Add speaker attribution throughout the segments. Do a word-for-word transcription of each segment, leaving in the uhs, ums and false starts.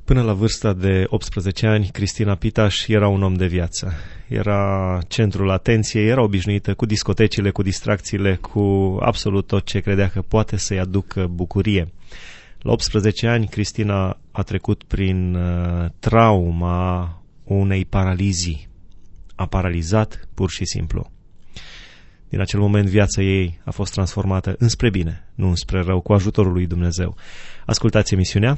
Speaker 1: Până la vârsta de optsprezece ani, Cristina Pitaș era un om de viață. Era centrul atenției, era obișnuită cu discotecile, cu distracțiile, cu absolut tot ce credea că poate să-i aducă bucurie. La optsprezece ani, Cristina a trecut prin uh, trauma unei paralizii. A paralizat pur și simplu. Din acel moment, viața ei a fost transformată înspre bine, nu înspre rău, cu ajutorul lui Dumnezeu. Ascultați emisiunea.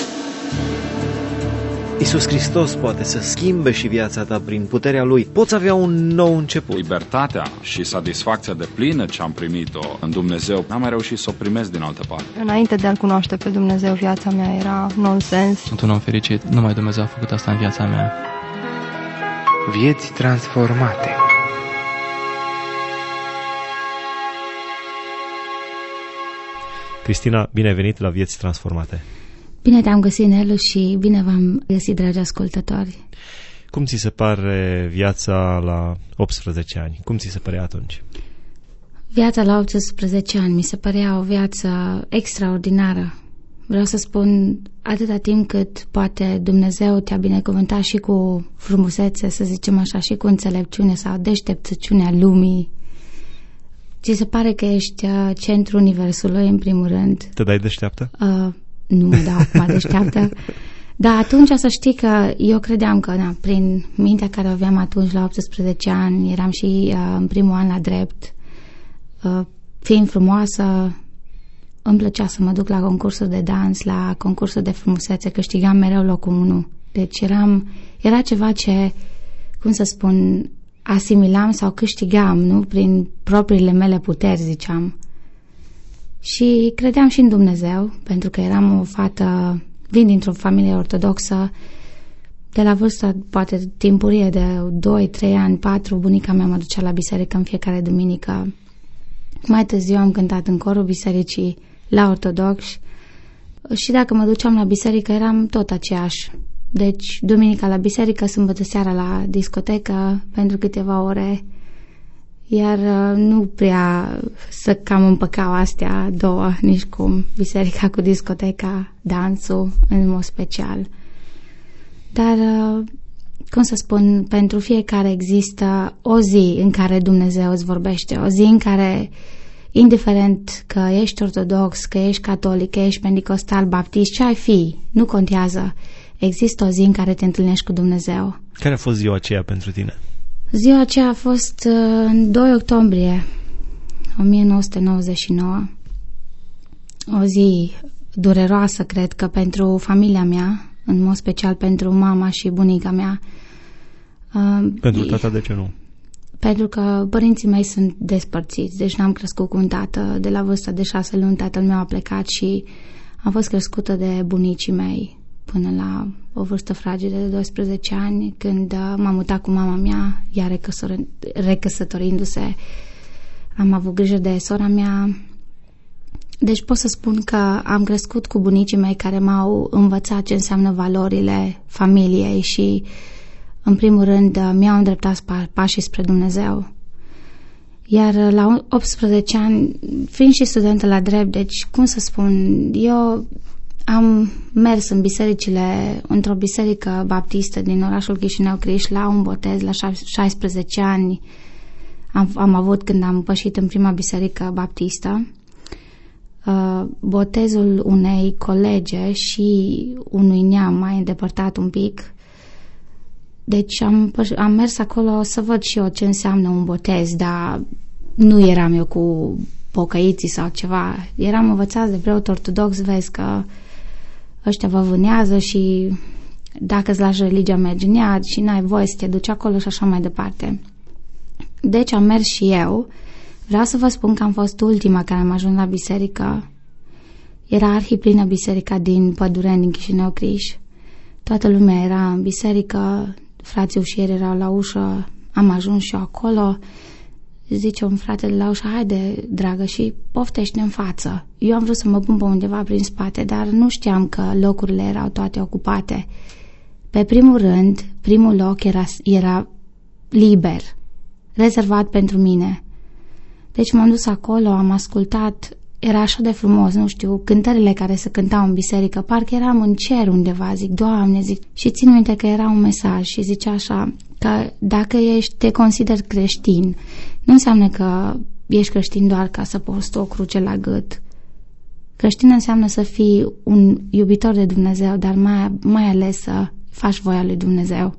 Speaker 2: Iisus Hristos poate să schimbe și viața ta prin puterea Lui. Poți avea un nou început.
Speaker 3: Libertatea și satisfacția de plină ce am primit-o în Dumnezeu, n-am mai reușit să o primesc din altă parte.
Speaker 4: Înainte de a-L cunoaște pe Dumnezeu, viața mea era nonsens.
Speaker 5: Sunt un om fericit, numai Dumnezeu a făcut asta în viața mea.
Speaker 6: Vieți transformate.
Speaker 1: Cristina, bine ai venit la Vieți Transformate.
Speaker 7: Bine te-am găsit, Nelu, și bine v-am găsit, dragi ascultători.
Speaker 1: Cum ți se pare viața la optsprezece ani? Cum ți se părea atunci?
Speaker 7: Viața la optsprezece ani mi se părea o viață extraordinară. Vreau să spun, atâta timp cât poate Dumnezeu te-a binecuvântat și cu frumusețe, să zicem așa, și cu înțelepciune sau deșteptăciunea lumii, ți se pare că ești uh, centrul universului, în primul rând.
Speaker 1: Te dai deșteaptă?
Speaker 7: Uh, nu mă dau acum deșteaptă. Dar atunci să știi că eu credeam că, na, prin mintea care o aveam atunci la optsprezece ani, eram și uh, în primul an la drept, uh, fiind frumoasă, îmi plăcea să mă duc la concursuri de dans, la concursuri de frumusețe, câștigam mereu locul unu. Deci eram, era ceva ce, cum să spun, asimilam sau câștigam, nu? Prin propriile mele puteri, ziceam. Și credeam și în Dumnezeu, pentru că eram o fată, vin dintr-o familie ortodoxă, de la vârstă, poate timpurie de doi, trei ani, patru, bunica mea mă ducea la biserică în fiecare duminică. Mai târziu am cântat în corul bisericii la ortodoxi și dacă mă duceam la biserică eram tot aceeași. Deci, duminica la biserică, sâmbătă seara la discotecă pentru câteva ore, iar nu prea să cam împăcau astea două, nici cum, biserica cu discoteca, dansul în mod special. Dar, cum să spun, pentru fiecare există o zi în care Dumnezeu îți vorbește, o zi în care, indiferent că ești ortodox, că ești catolic, că ești pentecostal, baptist, ce ai fi, nu contează. Există o zi în care te întâlnești cu Dumnezeu.
Speaker 1: Care a fost ziua aceea pentru tine?
Speaker 7: Ziua aceea a fost în doi octombrie o mie nouă sute nouăzeci și nouă. O zi dureroasă, cred că, pentru familia mea, în mod special pentru mama și bunica mea.
Speaker 1: Pentru tata, de ce nu?
Speaker 7: Pentru că părinții mei sunt despărțiți, deci n-am crescut cu un tată. De la vârsta de șase luni tatăl meu a plecat și am fost crescută de bunicii mei până la o vârstă fragedă de doisprezece ani, când m-am mutat cu mama mea, ea recăsătorindu-se. Am avut grijă de sora mea. Deci pot să spun că am crescut cu bunicii mei care m-au învățat ce înseamnă valorile familiei și, în primul rând, mi-au îndreptat pașii spre Dumnezeu. Iar la optsprezece ani, fiind și studentă la drept, deci, cum să spun, eu am mers în bisericile, într-o biserică baptistă din orașul Chișinău, Criș, la un botez la șaisprezece ani. Am, am avut când am pășit în prima biserică baptistă. Uh, botezul unei colege și unui neam mai îndepărtat un pic. Deci am, am mers acolo să văd și eu ce înseamnă un botez, dar nu eram eu cu pocăiții sau ceva. Eram învățați de preot ortodox, vezi că ăștia vă vânează și dacă îți lași religia mergi în ea și n-ai voie să te duci acolo și așa mai departe. Deci am mers și eu. Vreau să vă spun că am fost ultima care am ajuns la biserică. Era arhiplină biserica din Pădureni, din Chișinău, Criș. Toată lumea era în biserică, frații ușieri erau la ușă, am ajuns și eu acolo. Zice un frate de la ușă, haide, dragă, și poftește în față. Eu am vrut să mă pun pe undeva prin spate, dar nu știam că locurile erau toate ocupate. Pe primul rând, primul loc era, era liber, rezervat pentru mine. Deci m-am dus acolo, am ascultat era așa de frumos, nu știu, cântările care se cântau în biserică, parcă eram în cer undeva, zic, Doamne, zic, și țin minte că era un mesaj și zicea așa, că dacă ești, te consideri creștin, nu înseamnă că ești creștin doar ca să porți o cruce la gât. Creștin înseamnă să fii un iubitor de Dumnezeu, dar mai, mai ales să faci voia lui Dumnezeu.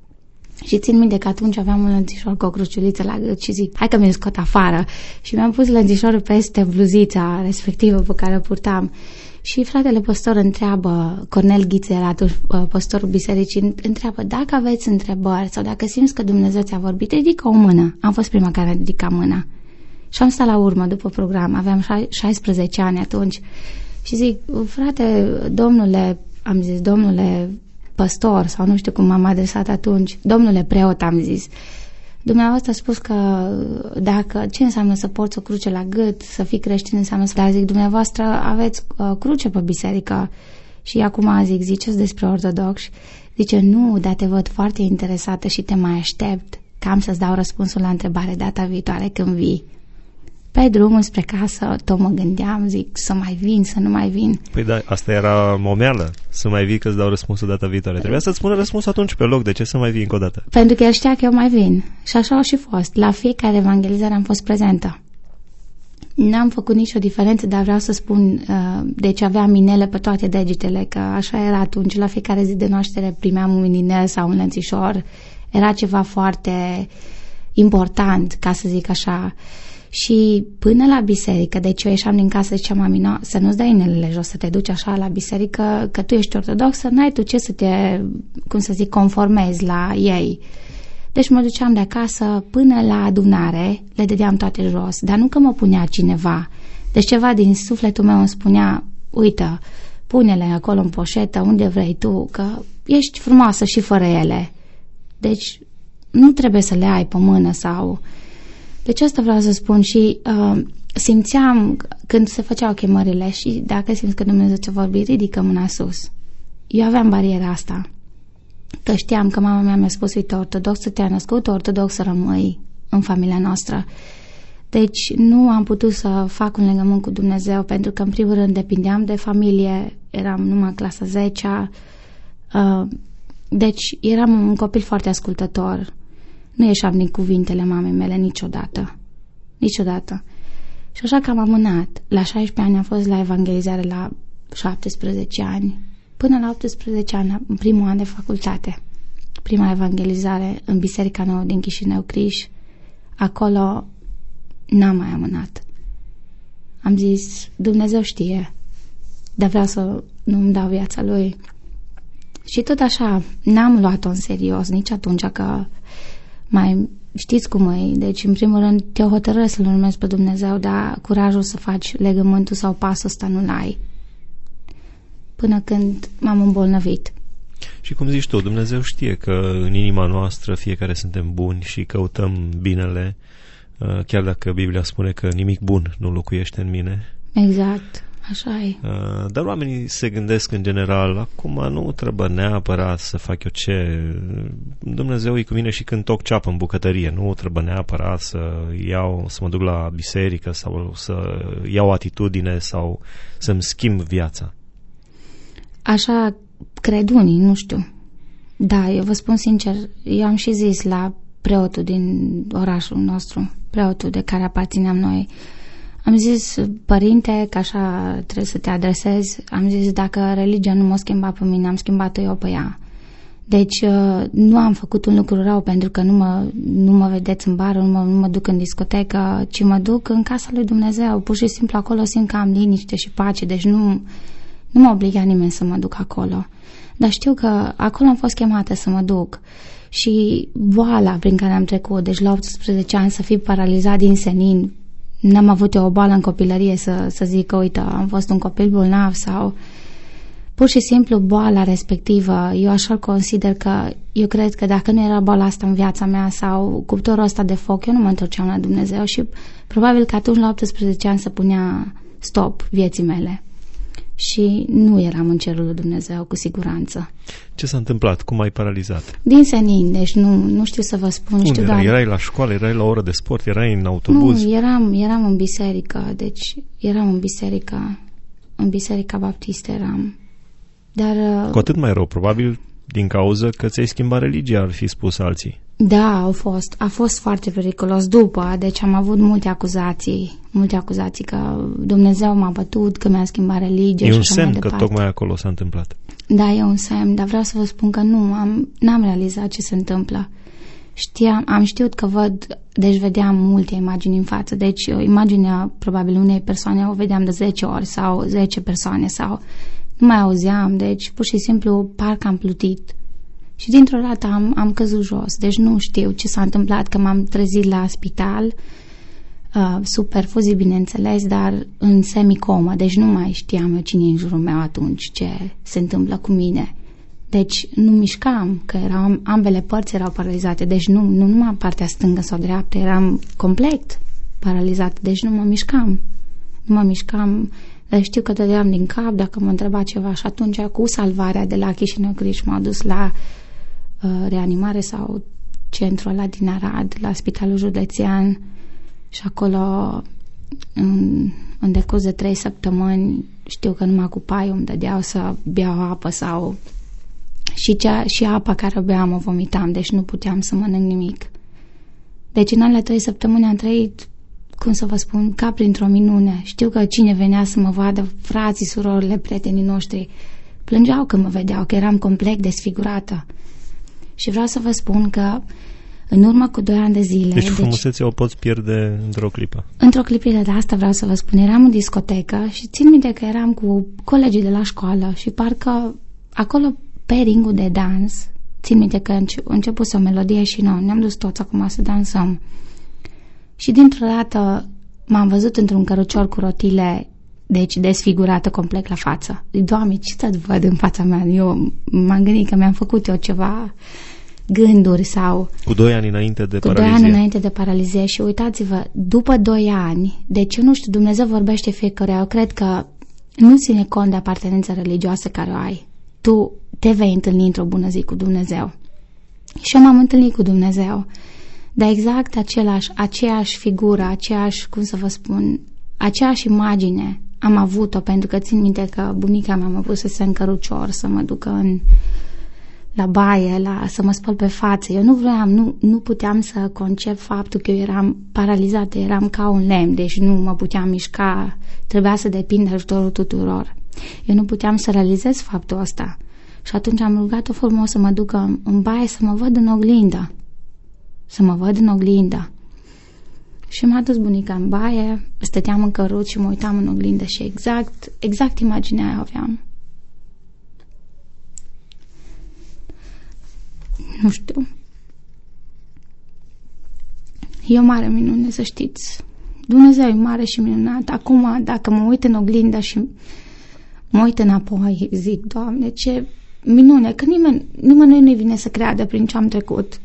Speaker 7: Și țin minte că atunci aveam un lănțișor cu o cruciuliță la gât și zic, hai că mi-l scot afară. Și mi-am pus lănțișorul peste bluzița respectivă pe care o purtam. Și fratele păstor întreabă, Cornel Ghiță era atunci păstorul bisericii, întreabă, dacă aveți întrebări sau dacă simți că Dumnezeu ți-a vorbit, ridică o mână. Am fost prima care a ridicat mâna. Și am stat la urmă după program, aveam șaisprezece ani atunci. Și zic, frate, domnule, am zis, domnule păstor, sau nu știu cum m-am adresat atunci, domnule preot, am zis, dumneavoastră a spus că dacă, ce înseamnă să porți o cruce la gât, să fii creștin înseamnă să, dar zic, dumneavoastră aveți uh, cruce pe biserică. Și acum zic, ziceți despre ortodoxi? Zice, nu, dar te văd foarte interesată și te mai aștept, că am să-ți dau răspunsul la întrebare data viitoare când vii. Pe drumul spre casă, tot mă gândeam, zic, să mai vin, să nu mai vin.
Speaker 1: Păi da, asta era momeală, să mai vii că-ți dau răspunsul data viitoare. Trebuia să-ți spună răspunsul atunci pe loc, de ce să mai vii încă o dată?
Speaker 7: Pentru că el știa că eu mai vin. Și așa au și fost. La fiecare evangelizare am fost prezentă. N-am făcut nicio diferență, dar vreau să spun, uh, deci aveam minele pe toate degetele, că așa era atunci. La fiecare zi de naștere primeam un inel sau un lănțișor. Era ceva foarte important, ca să zic așa. Și până la biserică, deci eu ieșeam din casă și ziceam, mami, no, să nu-ți dai inelele jos, să te duci așa la biserică, că tu ești ortodoxă, n-ai tu ce să te, cum să zic, conformezi la ei. Deci mă duceam de acasă până la adunare, le dădeam toate jos, dar nu că mă punea cineva. Deci ceva din sufletul meu îmi spunea, uite, pune-le acolo în poșetă, unde vrei tu, că ești frumoasă și fără ele. Deci nu trebuie să le ai pe mână sau... Deci asta vreau să spun și uh, simțeam când se făceau chemările și dacă simți că Dumnezeu ți-a vorbit, ridică mâna sus. Eu aveam bariera asta. Că știam că mama mea mi-a spus, uite, ortodox să te-a născut, ortodox să rămâi în familia noastră. Deci nu am putut să fac un legământ cu Dumnezeu pentru că în primul rând depindeam de familie, eram numai clasa zecea, uh, deci eram un copil foarte ascultător. Nu ieșeam din cuvintele mamei mele niciodată. Niciodată. Și așa că am amânat. La șaisprezece ani am fost la evangelizare la șaptesprezece ani. Până la optsprezece ani, în primul an de facultate. Prima evangelizare în Biserica Nouă din Chișinău, Criș. Acolo n-am mai amânat. Am zis, Dumnezeu știe, dar vreau să nu-mi dau viața lui. Și tot așa, n-am luat-o în serios nici atunci că mai știți cum e, deci în primul rând te hotărăști să-L urmezi pe Dumnezeu, dar curajul să faci legământul sau pasul ăsta nu-l ai. Până când m-am îmbolnăvit.
Speaker 1: Și cum zici tu, Dumnezeu știe că în inima noastră fiecare suntem buni și căutăm binele, chiar dacă Biblia spune că nimic bun nu locuiește în mine.
Speaker 7: Exact. Așa e.
Speaker 1: Dar oamenii se gândesc în general, acum nu trebuie neapărat să fac eu ce... Dumnezeu e cu mine și când toc ceapă în bucătărie, nu trebuie neapărat să iau, să mă duc la biserică sau să iau atitudine sau să-mi schimb viața.
Speaker 7: Așa cred unii, nu știu. Da, eu vă spun sincer, eu am și zis la preotul din orașul nostru, preotul de care aparțineam noi, am zis, părinte, că așa trebuie să te adresezi, am zis, dacă religia nu m-a schimbat pe mine, am schimbat-o eu pe ea. Deci nu am făcut un lucru rău pentru că nu mă, nu mă vedeți în bar, nu mă, nu mă duc în discotecă, ci mă duc în casa lui Dumnezeu. Pur și simplu acolo simt că am liniște și pace, deci nu, nu mă obliga nimeni să mă duc acolo. Dar știu că acolo am fost chemată să mă duc. Și boala prin care am trecut, deci la optsprezece ani să fii paralizat din senin, n-am avut eu o boală în copilărie să, să zic că, uite, am fost un copil bolnav sau pur și simplu boala respectivă. Eu așa consider că, eu cred că dacă nu era boala asta în viața mea sau cuptorul ăsta de foc, eu nu mă întorceam la Dumnezeu și probabil că atunci la optsprezece ani se punea stop vieții mele. și nu eram în cerul lui Dumnezeu, cu siguranță.
Speaker 1: Ce s-a întâmplat? Cum ai paralizat?
Speaker 7: Din senin, deci nu, nu știu să vă spun.
Speaker 1: Unde
Speaker 7: știu
Speaker 1: erai?
Speaker 7: doar...
Speaker 1: Erai la școală, erai la oră de sport, erai în autobuz?
Speaker 7: Nu, eram, eram în biserică, deci eram în biserică, în biserica baptistă eram. Dar...
Speaker 1: Cu atât mai rău, probabil din cauza că ți-ai schimbat religia, ar fi spus alții.
Speaker 7: Da, au fost. A fost foarte periculos după, deci am avut multe acuzații, multe acuzații că Dumnezeu m-a bătut, că mi-a schimbat religia.
Speaker 1: E
Speaker 7: și
Speaker 1: un
Speaker 7: așa
Speaker 1: semn
Speaker 7: mai
Speaker 1: că
Speaker 7: departe.
Speaker 1: tocmai acolo s-a întâmplat.
Speaker 7: Da, e un semn, dar vreau să vă spun că nu, am, n-am realizat ce se întâmplă. Știam, am știut că văd, deci vedeam multe imagini în față, deci imaginea probabil unei persoane o vedeam de zece ori sau zece persoane sau nu mai auzeam, deci pur și simplu parcă am plutit. Și dintr-o dată am, am căzut jos, deci nu știu ce s-a întâmplat, că m-am trezit la spital, uh, sub perfuzii bineînțeles, dar în semicomă, deci nu mai știam eu cine e în jurul meu atunci, ce se întâmplă cu mine. Deci nu mișcam, că erau, ambele părți erau paralizate, deci nu, nu numai partea stângă sau dreaptă, eram complet paralizată, deci nu mă mișcam. Nu mă mișcam, dar știu că dădeam din cap dacă mă întreba ceva și atunci cu salvarea de la Chișinău Criș m-au dus la uh, reanimare sau centrul ăla din Arad, la Spitalul Județean și acolo în, în decurs de trei săptămâni știu că numai cu paiul îmi dădeau să beau apă sau și, cea, și apa care o beam o vomitam, deci nu puteam să mănânc nimic. Deci în alea trei săptămâni am trăit, cum să vă spun, ca printr-o minune. Știu că cine venea să mă vadă, frații, surorile, prietenii noștri, plângeau când mă vedeau, că eram complet desfigurată. Și vreau să vă spun că în urmă cu doi ani de zile...
Speaker 1: Deci frumusețea deci, o poți pierde într-o clipă.
Speaker 7: Într-o clipă de asta vreau să vă spun. Eram în discotecă și țin minte că eram cu colegii de la școală și parcă acolo pe ringul de dans, țin minte că înce- începuse o melodie și noi ne-am dus toți acum să dansăm. Și dintr-o dată m-am văzut într-un cărucior cu rotile, deci desfigurată complet la față. Doamne, ce să văd în fața mea? Eu m-am gândit că mi-am făcut eu ceva gânduri sau...
Speaker 1: Cu doi ani înainte de
Speaker 7: cu
Speaker 1: paralizie.
Speaker 7: Cu doi ani înainte de paralizie și uitați-vă, după doi ani, deci eu nu știu, Dumnezeu vorbește fiecăruia, eu cred că nu ține cont de apartenența religioasă care o ai. Tu te vei întâlni într-o bună zi cu Dumnezeu. Și eu m-am întâlnit cu Dumnezeu. Dar exact același, aceeași figură, aceeași, cum să vă spun, aceeași imagine am avut-o, pentru că țin minte că bunica mea mă pusese în cărucior să mă ducă în, la baie, la, să mă spăl pe față. Eu nu vreau, nu, nu puteam să concep faptul că eu eram paralizată, eram ca un lemn, deci nu mă puteam mișca, trebuia să depind de ajutorul tuturor. Eu nu puteam să realizez faptul ăsta. Și atunci am rugat-o frumos să mă ducă în, în baie să mă văd în oglindă. Să mă văd în oglindă. Și m-a dus bunica în baie, stăteam în căruț și mă uitam în oglindă și exact, exact imaginea aia aveam. Nu știu. E o mare minune, să știți. Dumnezeu e mare și minunat. Acum, dacă mă uit în oglindă și mă uit înapoi, zic, Doamne, ce minune, că nimeni, nimănui nu-i vine să creadă prin ce am trecut.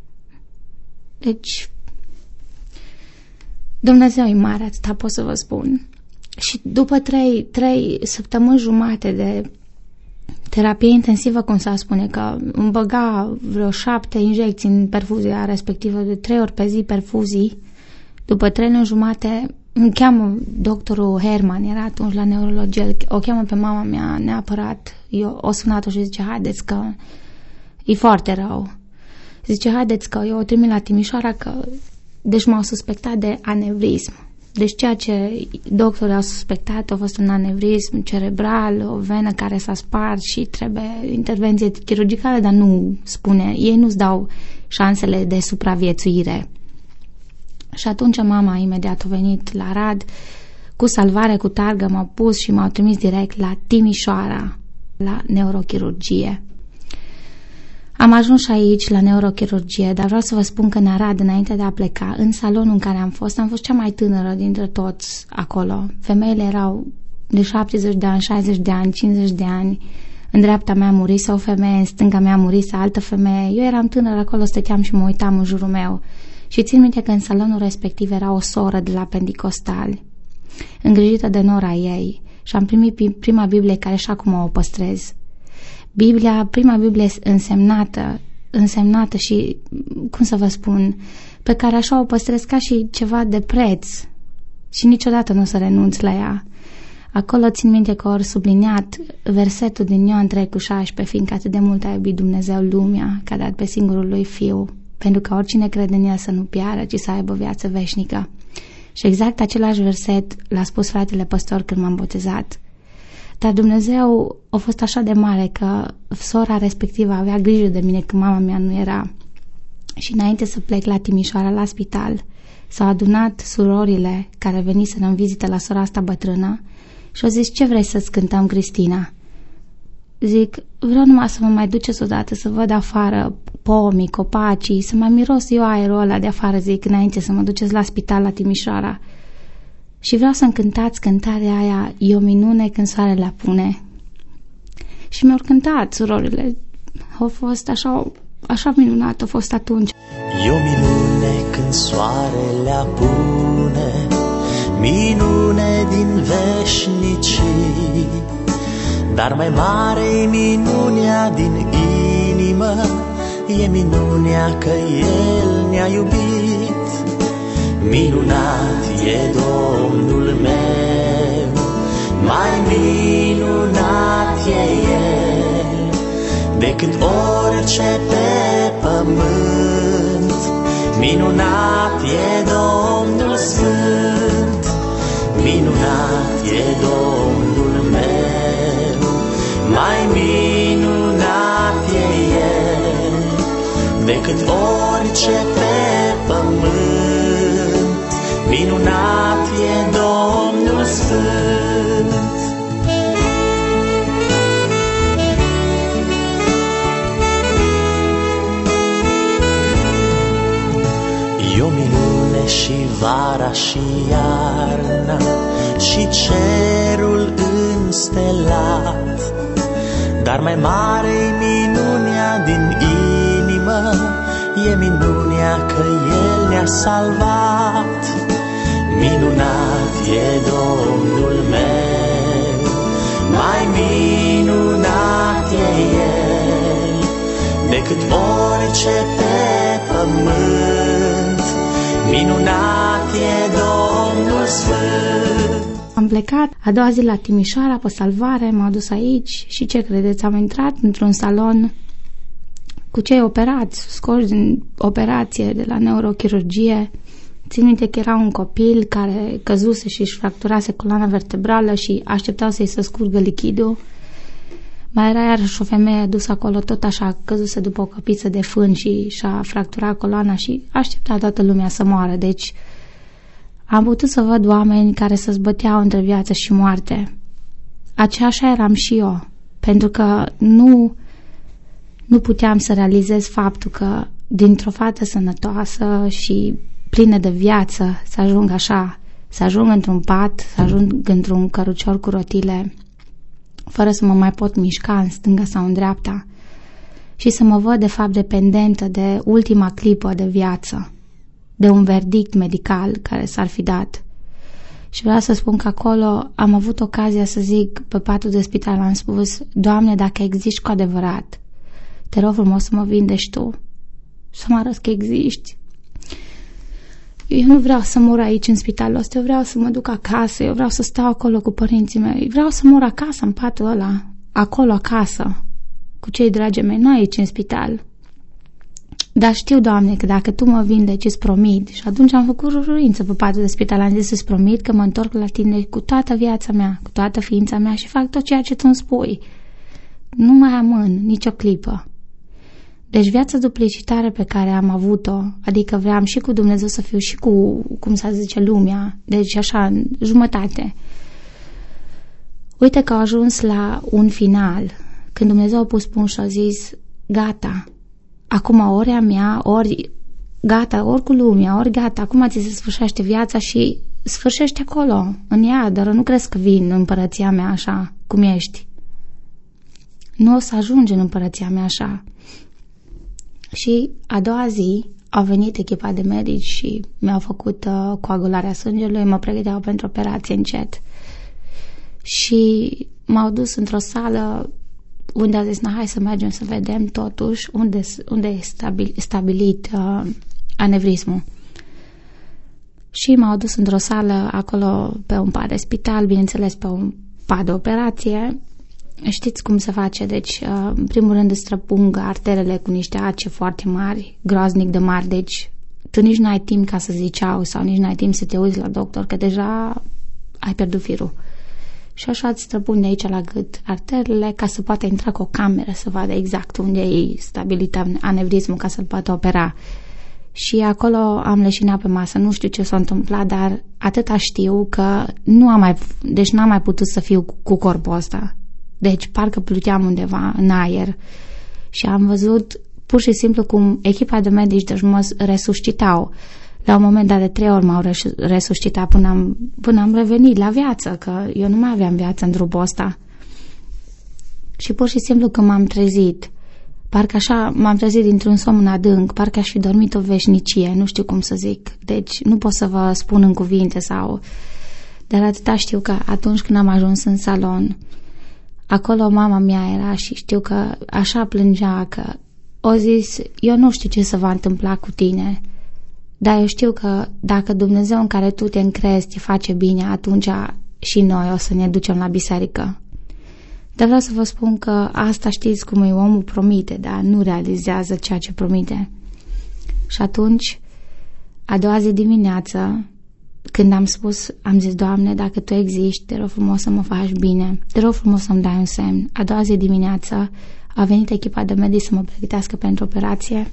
Speaker 7: Deci, Dumnezeu e mare, atâta pot să vă spun. Și după trei, trei săptămâni jumate de terapie intensivă, cum s-a spune, că îmi băga vreo șapte injecții în perfuzia respectivă, de trei ori pe zi perfuzii, după trei luni jumate îmi cheamă doctorul Herman, era atunci la neurologie, o cheamă pe mama mea neapărat, eu o sunat-o și zice, haideți că e foarte rău. Zice, haideți că eu o trimit la Timișoara, că deci m-au suspectat de anevrism. Deci ceea ce doctorii au suspectat a fost un anevrism cerebral, o venă care s-a spart și trebuie intervenție chirurgicală, dar nu spune, ei nu-ți dau șansele de supraviețuire. Și atunci mama imediat a venit la Arad, cu salvare, cu targă, m-au pus și m-au trimis direct la Timișoara, la neurochirurgie. Am ajuns și aici la neurochirurgie, dar vreau să vă spun că în Arad, înainte de a pleca, în salonul în care am fost, am fost cea mai tânără dintre toți acolo. Femeile erau de șaptezeci de ani, șaizeci de ani, cincizeci de ani. În dreapta mea murise o femeie, în stânga mea murise altă femeie. Eu eram tânără acolo, stăteam și mă uitam în jurul meu. Și țin minte că în salonul respectiv era o soră de la Pentecostali, îngrijită de nora ei. și am primit prima Biblie care și acum o păstrez. Biblia, prima Biblie însemnată, însemnată și, cum să vă spun, pe care așa o păstrez ca și ceva de preț și niciodată nu o să renunț la ea. Acolo țin minte că ori subliniat versetul din Ioan trei cu șaisprezece, fiindcă atât de mult a iubit Dumnezeu lumea, că a dat pe singurul lui Fiu, pentru că oricine crede în El să nu piară, ci să aibă viață veșnică. Și exact același verset l-a spus fratele păstor când m-am botezat. Dar Dumnezeu a fost așa de mare că sora respectivă avea grijă de mine când mama mea nu era. Și înainte să plec la Timișoara, la spital, s-au adunat surorile care veniseră în vizită la sora asta bătrână și au zis: ce vrei să-ți cântăm, Cristina? Zic: vreau numai să mă mai duceți odată să văd afară pomii, copacii, să mai miros eu aerul ăla de afară, zic, înainte să mă duceți la spital la Timișoara. Și vreau să-mi cântați cântarea aia, E o minune când soarele apune. Și mi-au cântat surorile. Au fost așa, așa minunat, a fost atunci.
Speaker 8: E o minune când soarele apune, minune din veșnicii, dar mai mare e minunea din inimă, e minunea că El ne-a iubit. Minunat e Domnul meu, mai minunat e El decât orice pe pământ. Minunat e Domnul Sfânt, minunat e Domnul meu, mai minunat e El decât orice pe pământ. Minunat e Domnul Sfânt. E o minune și vara și iarna și cerul înstelat, dar mai mare-i minunea din inimă, e minunea că El ne-a salvat. Minunat e Domnul meu, mai minunat e El decât orice pe pământ. Minunat e Domnul Sfânt.
Speaker 7: Am plecat a doua zi la Timișoara pe salvare, m-au dus aici și ce credeți, am intrat într-un salon cu cei operați, scoși din operație de la neurochirurgie. Țin minte că era un copil care căzuse și își fracturase coloana vertebrală și așteptau să-i se scurgă lichidul. Mai era iarăși o femeie dusă acolo, tot așa, căzuse după o căpiță de fân și și-a fracturat coloana și aștepta toată lumea să moară. Deci am putut să văd oameni care se zbăteau între viață și moarte. Aceeași eram și eu, pentru că nu, nu puteam să realizez faptul că dintr-o fată sănătoasă și plină de viață să ajung așa, să ajung într-un pat, să ajung într-un cărucior cu rotile, fără să mă mai pot mișca în stânga sau în dreapta și să mă văd de fapt dependentă de ultima clipă de viață, de un verdict medical care s-ar fi dat. Și vreau să spun că acolo am avut ocazia să zic pe patul de spital, am spus: Doamne, dacă existi cu adevărat, te rog frumos să mă vindești Tu, să mă arăți că existi. Eu nu vreau să mor aici în spitalul ăsta, eu vreau să mă duc acasă, eu vreau să stau acolo cu părinții mei, vreau să mor acasă în patul ăla, acolo acasă, cu cei dragi mei, nu aici în spital. Dar știu, Doamne, că dacă Tu mă vindeci, îți promit. Și atunci am făcut ruruință pe patul de spital, am zis: îți promit că mă întorc la Tine cu toată viața mea, cu toată ființa mea și fac tot ceea ce Tu îmi spui. Nu mai amân nicio clipă. Deci viața duplicitară pe care am avut-o, adică vreau și cu Dumnezeu să fiu și cu, cum să zice, lumea, deci așa, în jumătate. Uite că au ajuns la un final, când Dumnezeu a pus punct și a zis: gata, acum ori a mea, ori gata, ori cu lumea, ori gata, acum ți se sfârșește viața și sfârșește acolo, în ea, dar nu crezi că vin în împărăția mea așa, cum ești. Nu o să ajungi în împărăția mea așa. Și a doua zi au venit echipa de medici și mi-au făcut uh, coagularea sângelui, mă pregăteau pentru operație încet. Și m-au dus într-o sală unde a zis, na, hai să mergem să vedem totuși unde, unde e stabil, stabilit uh, anevrismul. Și m-au dus într-o sală acolo pe un pat de spital, bineînțeles pe un pat de operație. Știți cum se face? Deci, uh, în primul rând îți străpung arterele cu niște ace foarte mari, groaznic de mari, deci tu nici n-ai timp ca să zici au sau nici n-ai timp să te uiți la doctor, că deja ai pierdut firul. Și așa îți străpun de aici la gât arterele ca să poată intra cu o cameră să vadă exact unde e stabilit anevrismul ca să-l poată opera. Și acolo am leșinat pe masă, nu știu ce s-a întâmplat, dar atâta știu că nu am mai, deci n-am mai putut să fiu cu corpul ăsta. Deci parcă pluteam undeva în aer și am văzut pur și simplu cum echipa de medici deci mă resuscitau. La un moment dat de trei ori m-au resuscitat până am, până am revenit la viață, că eu nu mai aveam viață în trupul ăsta. Și pur și simplu când m-am trezit, parcă așa m-am trezit dintr-un somn adânc, parcă aș fi dormit o veșnicie, nu știu cum să zic. Deci nu pot să vă spun în cuvinte sau... Dar atâta știu că atunci când am ajuns în salon, acolo mama mea era și știu că așa plângea că o zis, eu nu știu ce se va întâmpla cu tine, dar eu știu că dacă Dumnezeu în care tu te încrezi te face bine, atunci și noi o să ne ducem la biserică. Dar vreau să vă spun că asta știți cum e, omul promite, dar nu realizează ceea ce promite. Și atunci, a doua zi dimineață, când am spus, am zis, Doamne, dacă Tu existi, te rog frumos să mă faci bine, te rog frumos să-mi dai un semn. A doua zi dimineață a venit echipa de medici să mă pregătească pentru operație.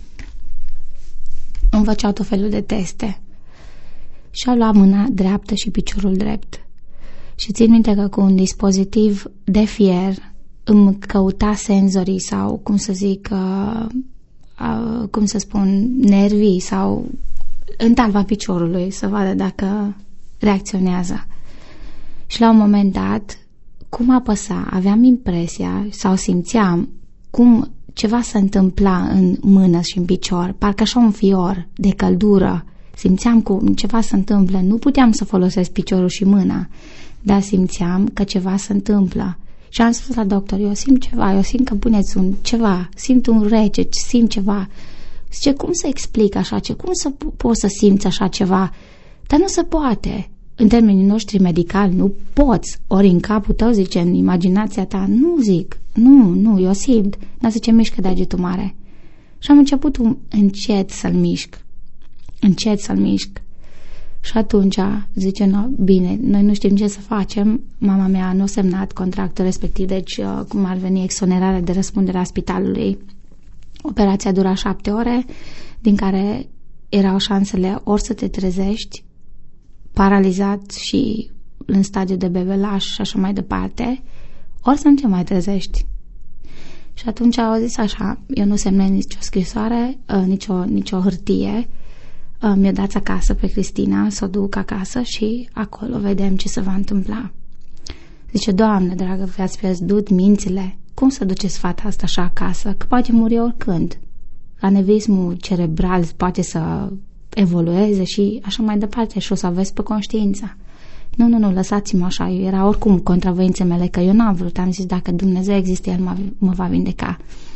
Speaker 7: Îmi făceau tot felul de teste și au luat mâna dreaptă și piciorul drept. Și țin minte că cu un dispozitiv de fier îmi căuta senzorii sau, cum să zic, uh, uh, cum să spun, nervii sau în talpa piciorului să vadă dacă reacționează. Și la un moment dat, cum apăsa, aveam impresia sau simțeam cum ceva se întâmpla în mână și în picior, parcă așa un fior de căldură. Simțeam cum ceva se întâmplă, nu puteam să folosesc piciorul și mâna, dar simțeam că ceva se întâmplă. Și am spus la doctor, eu simt ceva, eu simt că puneți un ceva, simt un rece, simt ceva. Zice, cum să explic așa ce, cum să poți să simți așa ceva? Dar nu se poate. În termenii noștri medicali nu poți. Ori în capul tău, zice, în imaginația ta, nu zic, nu, nu, eu simt. Dar zice, mișcă degetul mare. Și am început un, încet să-l mișc. Încet să-l mișc. Și atunci zice, no, bine, noi nu știm ce să facem. Mama mea nu a semnat contractul respectiv, deci cum ar veni exonerarea de răspundere a spitalului. Operația dura șapte ore, din care erau șansele ori să te trezești paralizat și în stadiu de bebelaș și așa mai departe, ori să nu te mai trezești. Și atunci au zis așa, eu nu semnez nicio scrisoare, nicio, nicio hârtie, mi-o dați acasă pe Cristina, să o duc acasă și acolo vedem ce se va întâmpla. Zice, Doamne dragă, v-ați pierdut mințile, cum să duceți fata asta așa acasă, că poate muri oricând. Anevrismul cerebral poate să evolueze și așa mai departe și o să aveți pe conștiință. Nu, nu, nu, lăsați-mă așa, eu era oricum contra voinței mele, că eu n-am vrut, am zis dacă Dumnezeu există, El mă, mă va vindeca.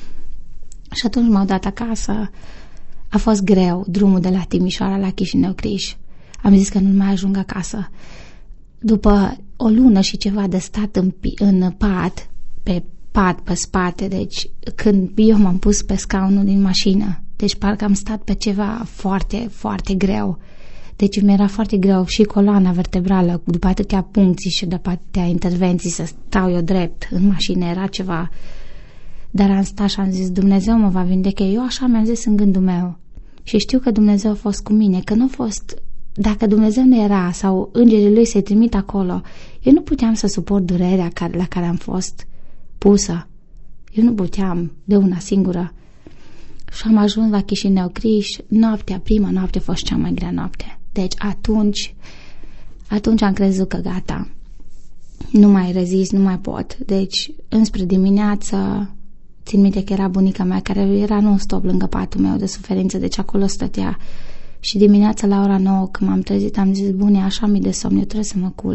Speaker 7: Și atunci m-au dat acasă. A fost greu drumul de la Timișoara la Chișinău-Criș. Am zis că nu mai ajung acasă. După o lună și ceva de stat în, în pat, pe pat, pe spate, deci când eu m-am pus pe scaunul din mașină, deci parcă am stat pe ceva foarte, foarte greu. Deci mi-era foarte greu și coloana vertebrală, după atâtea puncții și după atâtea intervenții, să stau eu drept în mașină, era ceva. Dar am stat și am zis, Dumnezeu mă va vindeca. Eu așa mi-am zis în gândul meu. Și știu că Dumnezeu a fost cu mine, că nu a fost... Dacă Dumnezeu nu era sau îngerii lui se trimit acolo, eu nu puteam să suport durerea care, la care am fost pusă. Eu nu puteam de una singură. Și am ajuns la Chișinău-Criș, noaptea, prima noapte a fost cea mai grea noapte. Deci atunci, atunci am crezut că gata, nu mai rezist, nu mai pot. Deci înspre dimineață, țin minte că era bunica mea care era non-stop lângă patul meu de suferință, deci acolo stătea. Și dimineața la ora nouă când m-am trezit am zis, bune, așa mi de somn, eu trebuie să mă culc.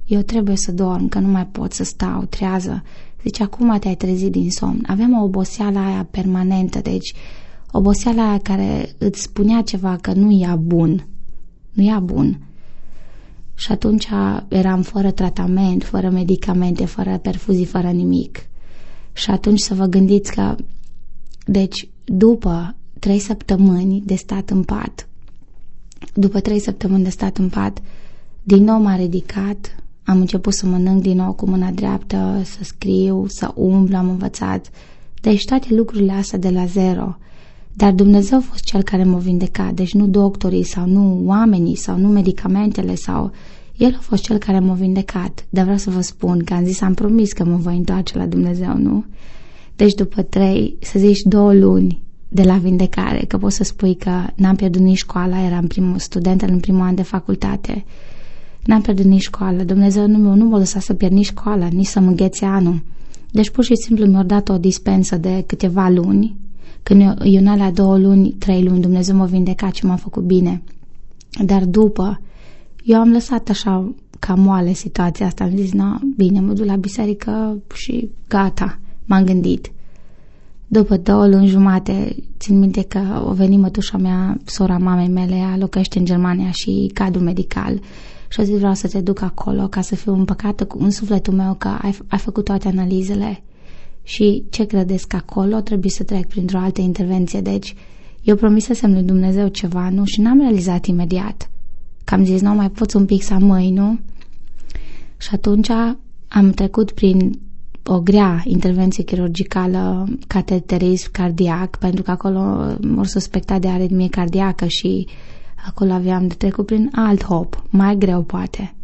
Speaker 7: eu trebuie să dorm, că nu mai pot să stau trează. Zice, acum te-ai trezit din somn. Aveam o oboseală aia permanentă, deci oboseala aia care îți spunea ceva că nu ia bun. Nu ia bun. Și atunci eram fără tratament, fără medicamente, fără perfuzii, fără nimic. Și atunci să vă gândiți că, deci, după trei săptămâni de stat în pat, după trei săptămâni de stat în pat, din nou m-a ridicat, am început să mănânc din nou cu mâna dreaptă, să scriu, să umblu, am învățat. Deci toate lucrurile astea de la zero. Dar Dumnezeu a fost Cel care m-a vindecat, deci nu doctorii sau nu oamenii sau nu medicamentele sau... El a fost Cel care m-a vindecat. Dar vreau să vă spun că am zis, am promis că mă voi întoarce la Dumnezeu, nu? Deci după trei, să zici două luni de la vindecare, că poți să spui că n-am pierdut nici școala, eram primul student în primul an de facultate, n-am pierdut nici școală, Dumnezeu nu, nu m-a lăsat să pierd nici școala, nici să mă înghețe anul. Deci pur și simplu mi-a dat o dispensă de câteva luni, când eu, eu în alea două luni, trei luni, Dumnezeu m-a vindecat și m-a făcut bine. Dar după, eu am lăsat așa ca moale situația asta, am zis, na, bine, mă duc la biserică și gata, m-am gândit. După două luni jumate, țin minte că a venit mătușa mea, sora mamei mele, ea locuiește în Germania și cadru medical și a zis, vreau să te duc acolo ca să fiu împăcată cu în sufletul meu că ai, ai făcut toate analizele și ce credeți că acolo trebuie să trec printr-o altă intervenție. Deci eu promisesem lui Dumnezeu ceva, nu? Și n-am realizat imediat. Că am zis, nu mai pot un pic să mâini, nu? Și atunci am trecut prin o grea intervenție chirurgicală, cateterism cardiac, pentru că acolo m-au suspectat de aritmie cardiacă și acolo aveam de trecut prin alt hop, mai greu poate.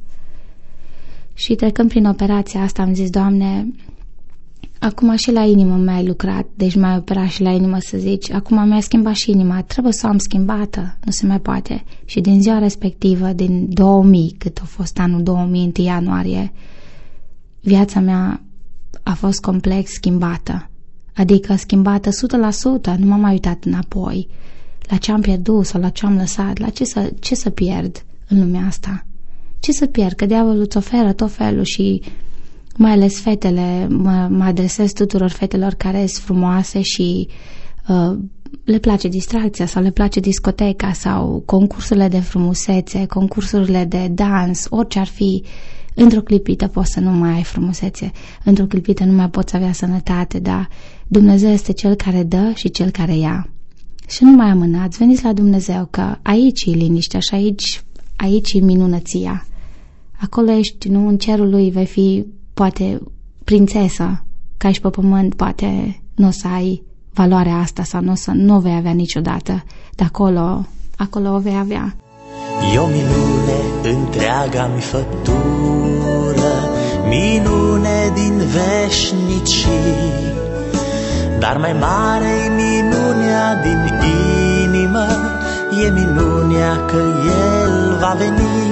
Speaker 7: Și trecând prin operația asta am zis, Doamne, acum și la inimă mi-ai lucrat, deci mi-ai operat și la inimă, să zici, acum mi-ai schimbat și inima, trebuie să o am schimbată, nu se mai poate. Și din ziua respectivă, din două mii, cât a fost anul două mii, întâi ianuarie, viața mea a fost complet schimbată. Adică schimbată o sută la sută, nu m-am mai uitat înapoi la ce am pierdut sau la ce am lăsat, la ce să, ce să pierd în lumea asta. Ce să pierd? Că diavolul îți oferă tot felul și mai ales fetele, mă, mă adresez tuturor fetelor care sunt frumoase și uh, le place distracția sau le place discoteca sau concursurile de frumusețe, concursurile de dans, orice ar fi. Într-o clipită poți să nu mai ai frumusețe, într-o clipită nu mai poți avea sănătate, dar Dumnezeu este Cel care dă și Cel care ia. Și nu mai amânați, veniți la Dumnezeu, că aici e liniștea și aici, aici e minunăția. Acolo ești, nu, în cerul lui vei fi poate prințesă, ca aici pe pământ poate nu o să ai valoarea asta sau nu o să nu o vei avea niciodată, dar acolo, acolo o vei avea.
Speaker 8: E o minune întreaga-mi făptură, minune din veșnicii, dar mai mare-i minunea din inimă, e minunea că El va veni.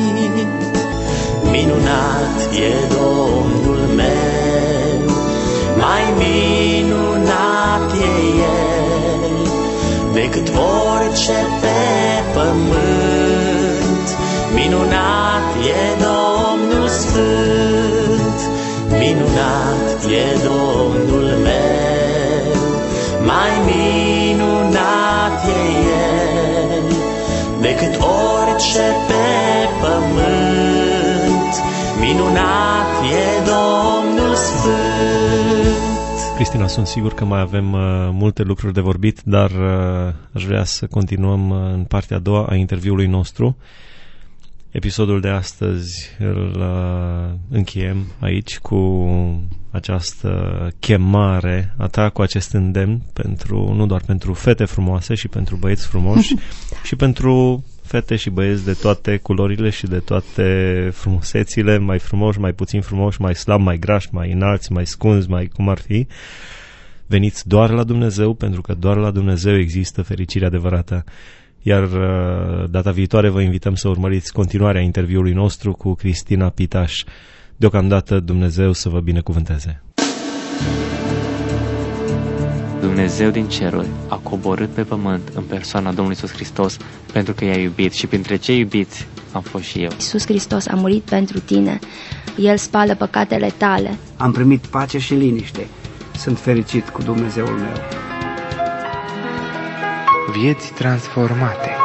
Speaker 8: Minunat e Domnul meu, mai minunat e El decât orice pe pământ. Minunat e Domnul Sfânt, minunat e Domnul meu, mai minunat e El decât orice pe pământ. Minunat e Domnul Sfânt.
Speaker 1: Cristina, sunt sigur că mai avem uh, multe lucruri de vorbit, dar uh, aș vrea să continuăm uh, în partea a doua a interviului nostru. Episodul de astăzi îl uh, încheiem aici cu această chemare a ta, cu acest îndemn pentru, nu doar pentru fete frumoase și pentru băieți frumoși, și pentru fete și băieți de toate culorile și de toate frumusețile, mai frumoși, mai puțin frumoși, mai slabi, mai grași, mai înalți, mai scunzi, mai cum ar fi. Veniți doar la Dumnezeu, pentru că doar la Dumnezeu există fericirea adevărată. Iar data viitoare vă invităm să urmăriți continuarea interviului nostru cu Cristina Pitaș. Deocamdată Dumnezeu să vă binecuvânteze.
Speaker 6: Dumnezeu din ceruri a coborât pe pământ în persoana Domnului Iisus Hristos pentru că i-a iubit și printre cei iubiți am fost și eu.
Speaker 9: Iisus Hristos a murit pentru tine. El spală păcatele tale.
Speaker 10: Am primit pace și liniște. Sunt fericit cu Dumnezeul meu.
Speaker 6: Vieți transformate.